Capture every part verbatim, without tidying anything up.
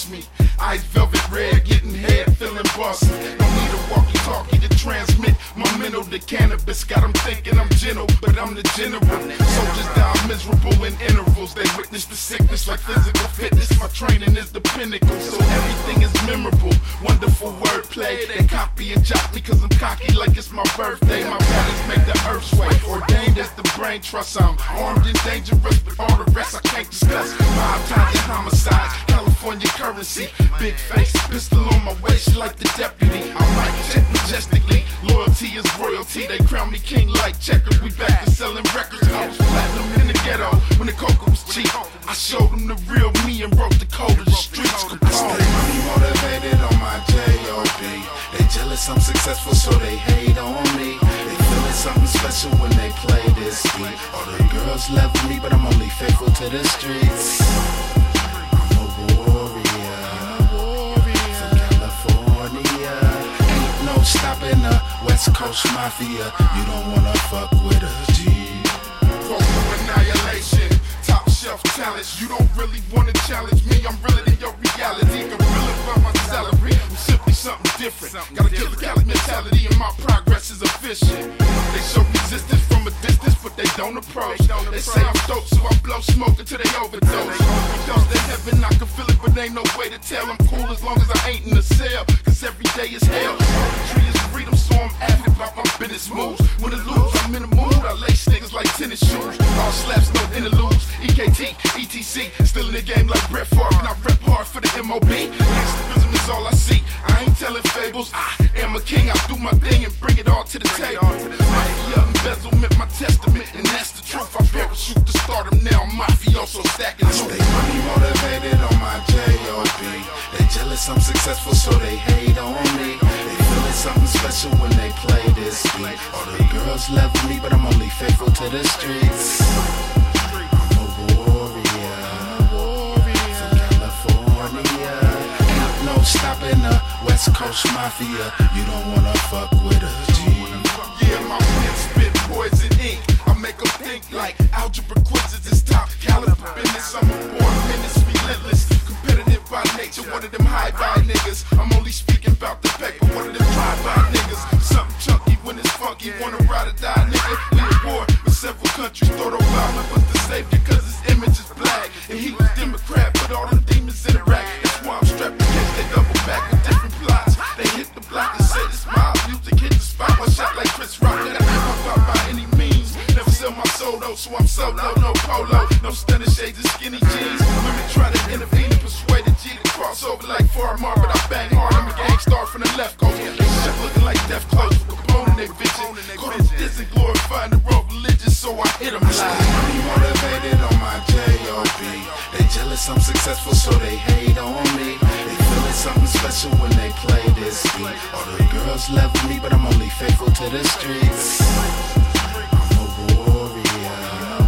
me. Ice velvet red, getting head, feeling bossy. Don't need a walkie-talkie to transmit my mental to cannabis. Got them thinking I'm gentle, but I'm the general. Soldiers die miserable in intervals. They witness the sickness like physical fitness. My training is the pinnacle, so everything is memorable. Wonderful wordplay. They copy and jock me cause I'm cocky like it's my birthday. My patterns make the earth sway. Ordained as the brain trust. I'm armed and dangerous, but all the rest I can't discuss. Five times in homicides, California currency. Big face, pistol on my waist like the deputy. I might check majestically. Loyalty is royalty. They crown me king like checkers. We back to selling records. I was platinum in the ghetto when the coca was cheap. I showed them the real me and wrote the code of the streets. I stay money motivated on my J O B. They jealous I'm successful, so they hate on me. They feeling something special when they play this beat. All the girls love me, but I'm only faithful to the streets. I'm a warrior from California. Ain't no stopping the West Coast Mafia. You don't wanna fuck with us, G. Total annihilation, top shelf talents. You don't really wanna challenge me. I'm realer than your reality. Gorilla by my salary. I'm simply something different. Gotta kill the Cali mentality, and my progress is efficient. They show resistance from a distance, but they don't approach. They say I'm dope, so I blow smoke until they overdose. Because they're heaven, I can feel it, but ain't no way to tell. I'm cool as long as I ain't in the cell, cause every day is hell. Poetry is freedom, so I'm active about my business moves. When it lose, I'm in the mood. I lace niggas like tennis shoes. All slaps, no interludes. E K T, E T C, still in the game like Brett Favre, and I rep hard for the M O B. Gangsterism is all I see. I ain't telling fables. I am a king. I do my thing and bring it all to the table. Mafia embezzlement, my testament, and that's the truth. I parachute to stardom now. I'm mafioso stacking I stay money motivated on my J O B. They jealous I'm successful, so they hate on me. They feeling something special when they play this beat. All the girls love me, but I'm only faithful to the streets. I'm a warrior from California. Ain't no stopping the West Coast Mafia. You don't wanna fuck with us, G. Yeah, my pen spit poison ink. I make them think like algebra quizzes. It's top caliber business. I'm a born menace, relentless, competitive by nature. One of them high-buy niggas. I'm only speaking about the paper. One of them drive-by niggas. Something chunky when it's funky. Wanna ride or die, nigga. We at war with several countries. Thought Obama was the savior cause his image is black. And he was Democrat, but all them demons interact. That's why I'm strapped against. They double back with different plots. They hit the block and say this my music hit the spot. One shot like Chris Rock. That I never fought by any means. Never sell my soul though, so I'm solo. No polo, no stunning shades and skinny jeans. Women try to intervene and persuade the G to cross over like Farmar, but I bang hard. I'm a gang star from the left coast. They shit looking like death clothes. Capone in their vision. Call them this and glorifying the wrong religion, so I hit them live. Money motivated on my J O B. They jealous I'm successful, so they hate on me. They feeling something special when they play this beat. All the girls love me, but I'm only faithful to the streets. I'm a warrior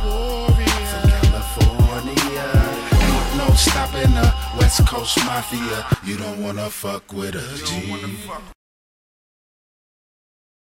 from California. Ain't no stopping the West Coast Mafia. You don't wanna fuck with us, G.